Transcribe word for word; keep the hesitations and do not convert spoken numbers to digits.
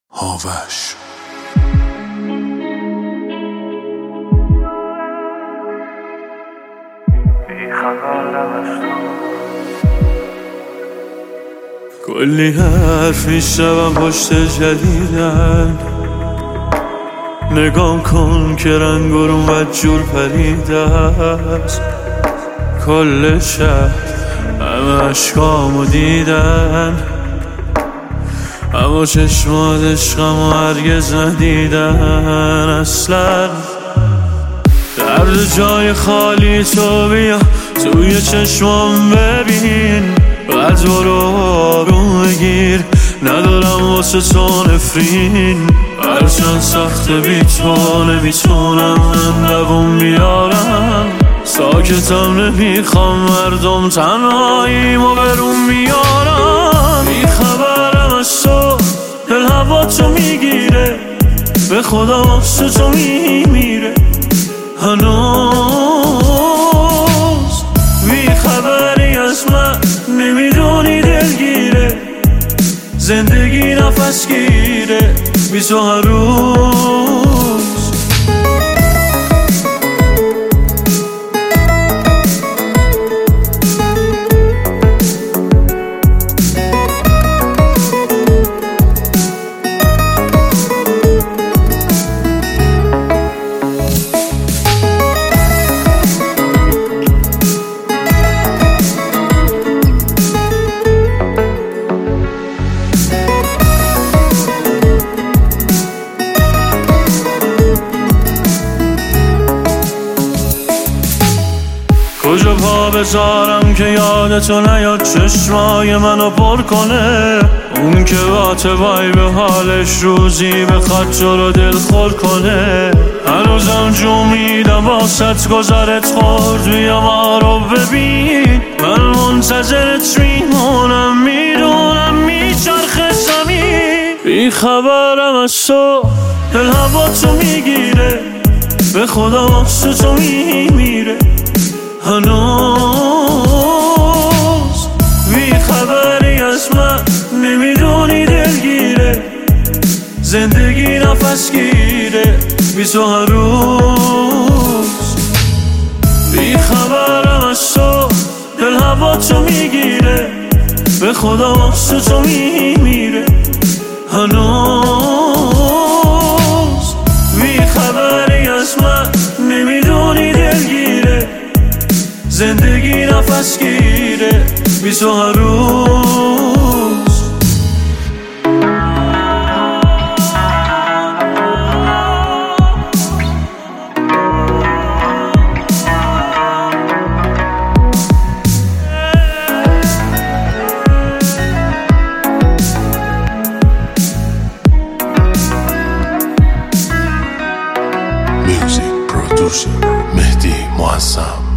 هاوش کلی حرف میشنوم پشت جدیدن، نگام کن که رنگ و روم بدجور پریده است. کل شهر همه عشقامو دیدن، اما چشمات عشقمو هرگز ندیدن اصلا. درد جای خالی تو بیا توی چشمام ببین، بعد برو آروم بگیر، ندارم واسه تو نفرین. هرچند سخته بی تو نمیتونم من دووم بیارم، ساکتم نمیخوام مردم تنهاییمو برون بیارم. بیخبرم از تو دل هوا تو میگیره، به خدا واسه تو میمیره هنوز. بیخبری از من نمیدونی دلگیره، زندگی نفس گیره بی تو هر روز. کجا پا بذارم که یادتو نیاد چشمای منو پر کنه، اون که وای به حالش روزی بخواد تو رو دل خور کنه. هنوزم جو میدم واسط گذرت خورد، بیا ما رو ببین، من منتظرت میمونم، میدونم میچرخه زمین. بیخبرم از تو دل هوا تو میگیره، به خدا واسه تو میمیره هنوز. بیخبری از من نمیدونی دلگیره، زندگی نفس گیره بی تو هر روز. بیخبرم از تو دل هوا تو میگیره، به خدا واسه تو میمیره هنوز. بیخبری از من نمیدونی دلگیره، زندگی نفس گیره بی تو هر روز. Music producer مهدی معظم.